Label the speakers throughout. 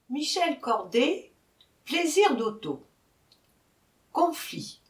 Speaker 1: Michel Corday, plaisir d'auto. Conflit.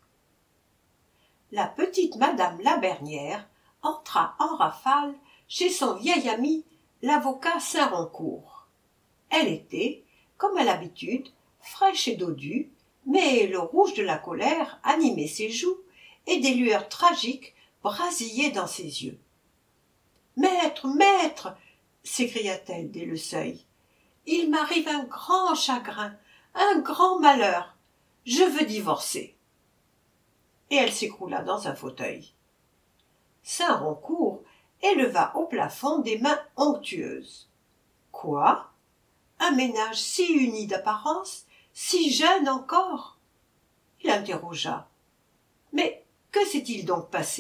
Speaker 1: La petite madame Labernière entra en rafale chez son vieil ami, l'avocat Saint-Roncourt. Elle était, comme à l'habitude, fraîche et dodue, mais le rouge de la colère animait ses joues et des lueurs tragiques brasillaient dans ses yeux. « Maître, maître !» s'écria-t-elle dès le seuil. « Il m'arrive un grand chagrin, un grand malheur. Je veux divorcer. » Et elle s'écroula dans un fauteuil. Saint-Roncourt éleva au plafond des mains onctueuses. « Quoi ? Un ménage si uni d'apparence, si jeune encore ?» Il interrogea. « Mais que s'est-il donc passé ?»«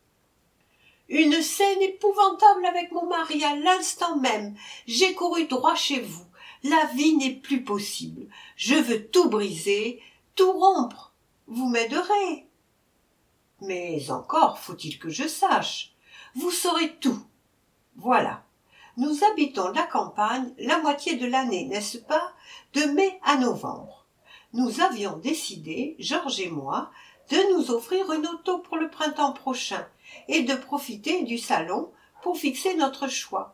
Speaker 1: Une scène épouvantable avec mon mari à l'instant même. J'ai couru droit chez vous. La vie n'est plus possible. Je veux tout briser, tout rompre. Vous m'aiderez. » « Mais encore faut-il que je sache. Vous saurez tout. Voilà. Nous habitons la campagne la moitié de l'année, n'est-ce pas, de mai à novembre. Nous avions décidé, Georges et moi, de nous offrir une auto pour le printemps prochain et de profiter du salon pour fixer notre choix.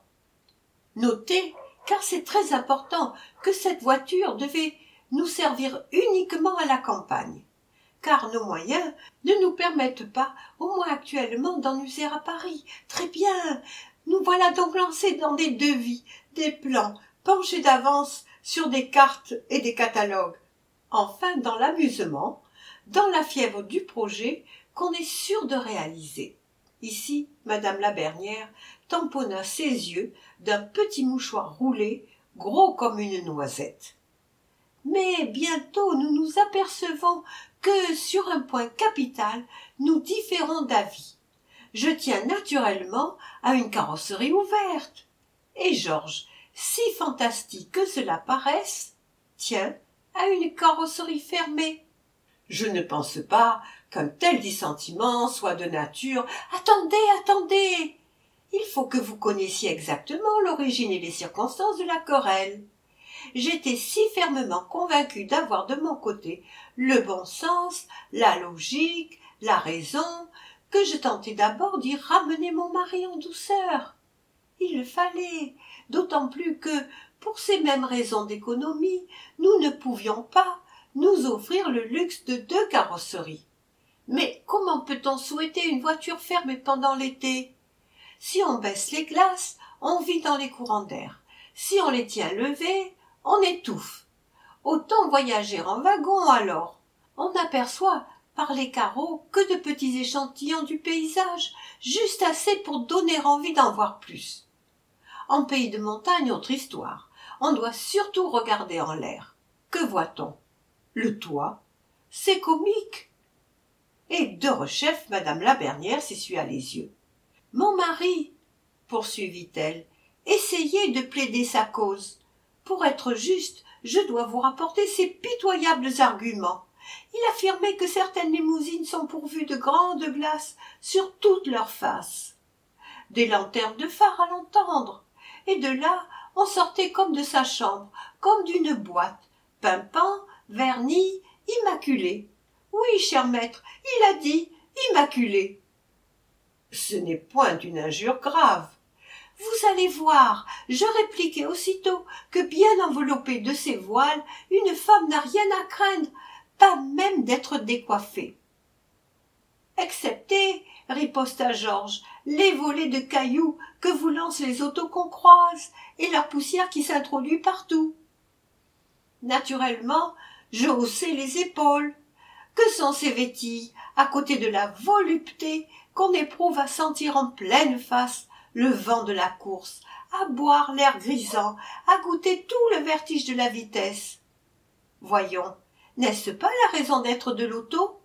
Speaker 1: Notez, car c'est très important, que cette voiture devait nous servir uniquement à la campagne, car nos moyens ne nous permettent pas, au moins actuellement, d'en user à Paris. Très bien, nous voilà donc lancés dans des devis, des plans, penchés d'avance sur des cartes et des catalogues. Enfin, dans l'amusement, dans la fièvre du projet qu'on est sûr de réaliser. Ici, madame Labernière tamponna ses yeux d'un petit mouchoir roulé, gros comme une noisette. Mais bientôt nous nous apercevons que sur un point capital nous différons d'avis. Je tiens naturellement à une carrosserie ouverte, et Georges, si fantastique que cela paraisse, tient à une carrosserie fermée. Je ne pense pas qu'un tel dissentiment soit de nature. Attendez, il faut que vous connaissiez exactement l'origine et les circonstances de la querelle. J'étais si fermement convaincue d'avoir de mon côté le bon sens, la logique, la raison, que je tentai d'abord d'y ramener mon mari en douceur. Il le fallait, d'autant plus que, pour ces mêmes raisons d'économie, nous ne pouvions pas nous offrir le luxe de 2 carrosseries. Mais comment peut-on souhaiter une voiture fermée pendant l'été? Si on baisse les glaces, on vit dans les courants d'air. Si on les tient levées, on étouffe. Autant voyager en wagon alors. On n'aperçoit par les carreaux que de petits échantillons du paysage, juste assez pour donner envie d'en voir plus. En pays de montagne, autre histoire. On doit surtout regarder en l'air. Que voit-on? Le toit. C'est comique. Et derechef, madame Labernière s'essuya les yeux. Mon mari, poursuivit-elle, essayez de plaider sa cause. Pour être juste, je dois vous rapporter ces pitoyables arguments. Il affirmait que certaines limousines sont pourvues de grandes glaces sur toutes leurs faces. Des lanternes de phare à l'entendre. Et de là, on sortait comme de sa chambre, comme d'une boîte, pimpant, verni, immaculé. Oui, cher maître, il a dit immaculé. Ce n'est point une injure grave. Vous allez voir, je répliquai aussitôt que bien enveloppée de ses voiles, une femme n'a rien à craindre, pas même d'être décoiffée. Excepté, riposta Georges, les volées de cailloux que vous lancent les autos qu'on croise et la poussière qui s'introduit partout. Naturellement, je haussai les épaules. Que sont ces vétilles à côté de la volupté qu'on éprouve à sentir en pleine face le vent de la course, à boire l'air grisant, à goûter tout le vertige de la vitesse? Voyons, n'est-ce pas la raison d'être de l'auto?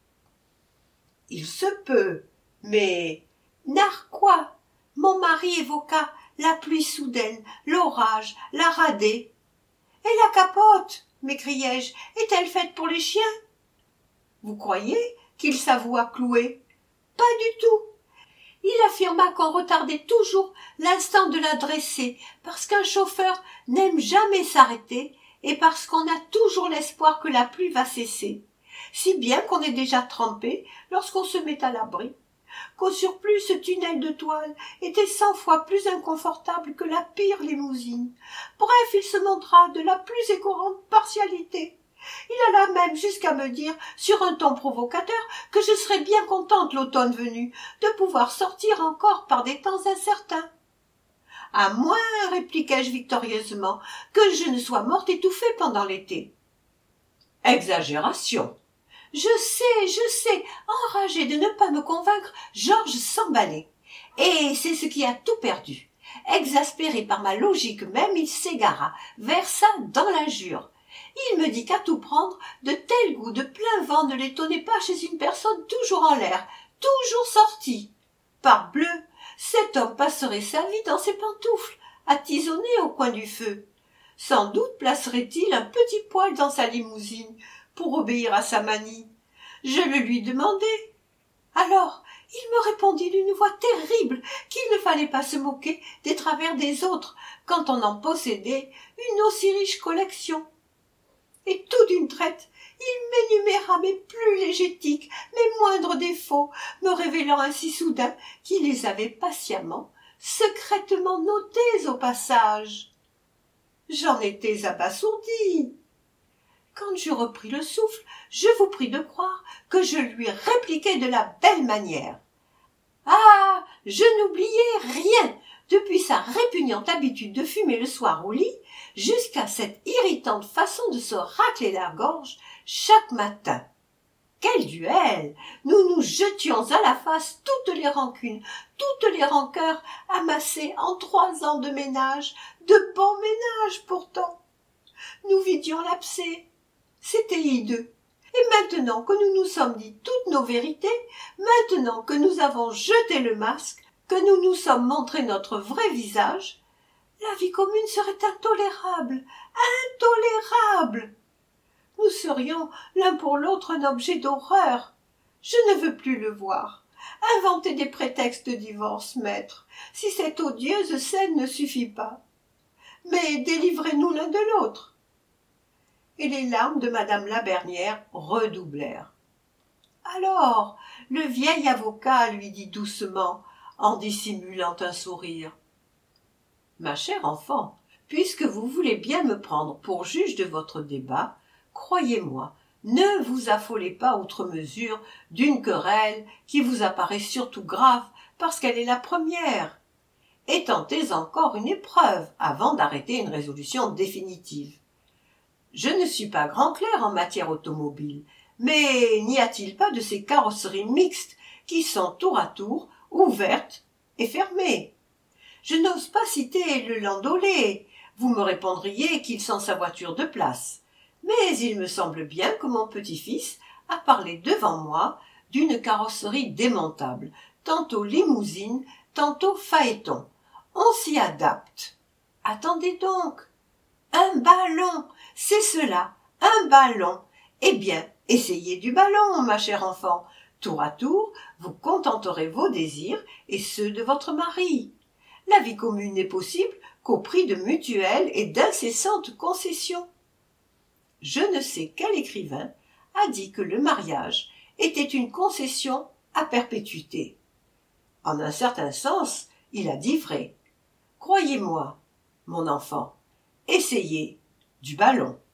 Speaker 1: Il se peut, mais... Narquois! Mon mari évoqua la pluie soudaine, l'orage, la radée. « Et la capote ?» m'écriai-je, « est-elle faite pour les chiens ?» Vous croyez qu'il s'avoua cloué? Pas du tout. Il affirma qu'on retardait toujours l'instant de la dresser, parce qu'un chauffeur n'aime jamais s'arrêter et parce qu'on a toujours l'espoir que la pluie va cesser, si bien qu'on est déjà trempé lorsqu'on se met à l'abri, qu'au surplus ce tunnel de toile était 100 fois plus inconfortable que la pire limousine. Bref, il se montra de la plus égorante partialité. Il alla même jusqu'à me dire, sur un ton provocateur, que je serais bien contente l'automne venu, de pouvoir sortir encore par des temps incertains. À moins, répliquai-je victorieusement, que je ne sois morte étouffée pendant l'été. Exagération. Je sais, enragé de ne pas me convaincre, Georges s'emballait. Et c'est ce qui a tout perdu. Exaspéré par ma logique même, il s'égara, versa dans l'injure. Il me dit qu'à tout prendre, de tels goûts de plein vent ne l'étonnaient pas chez une personne toujours en l'air, toujours sortie. Parbleu, cet homme passerait sa vie dans ses pantoufles, attisonné au coin du feu. Sans doute placerait-il un petit poêle dans sa limousine, pour obéir à sa manie. Je le lui demandai. Alors, il me répondit d'une voix terrible qu'il ne fallait pas se moquer des travers des autres quand on en possédait une aussi riche collection. Et tout d'une traite, il m'énuméra mes plus légétiques, mes moindres défauts, me révélant ainsi soudain qu'il les avait patiemment, secrètement notés au passage. J'en étais abasourdie. Quand j'eus repris le souffle, je vous prie de croire que je lui répliquai de la belle manière. Ah, je n'oubliais rien, depuis sa répugnante habitude de fumer le soir au lit, jusqu'à cette irritante façon de se racler la gorge chaque matin. Quel duel! Nous nous jetions à la face toutes les rancunes, toutes les rancœurs amassées en 3 ans de ménage, de bon ménage pourtant. Nous vidions l'abcès. C'était hideux. Et maintenant que nous nous sommes dit toutes nos vérités, maintenant que nous avons jeté le masque, que nous nous sommes montré notre vrai visage, la vie commune serait intolérable, intolérable. Nous serions l'un pour l'autre un objet d'horreur. Je ne veux plus le voir. Inventez des prétextes de divorce, maître, si cette odieuse scène ne suffit pas. Mais délivrez-nous l'un de l'autre. Et les larmes de madame Labernière redoublèrent. Alors, le vieil avocat lui dit doucement, en dissimulant un sourire. Ma chère enfant, puisque vous voulez bien me prendre pour juge de votre débat, croyez-moi, ne vous affolez pas outre mesure d'une querelle qui vous apparaît surtout grave parce qu'elle est la première. Et tentez encore une épreuve avant d'arrêter une résolution définitive. Je ne suis pas grand clerc en matière automobile, mais n'y a-t-il pas de ces carrosseries mixtes qui sont tour à tour ouvertes et fermées? Je n'ose pas citer le Landaulet. Vous me répondriez qu'il sent sa voiture de place. Mais il me semble bien que mon petit-fils a parlé devant moi d'une carrosserie démontable, tantôt limousine, tantôt phaéton. On s'y adapte. Attendez donc. Un ballon, c'est cela, un ballon. Eh bien, essayez du ballon, ma chère enfant. Tour à tour, vous contenterez vos désirs et ceux de votre mari. La vie commune n'est possible qu'au prix de mutuelles et d'incessantes concessions. Je ne sais quel écrivain a dit que le mariage était une concession à perpétuité. En un certain sens, il a dit vrai. Croyez-moi, mon enfant, essayez du ballon.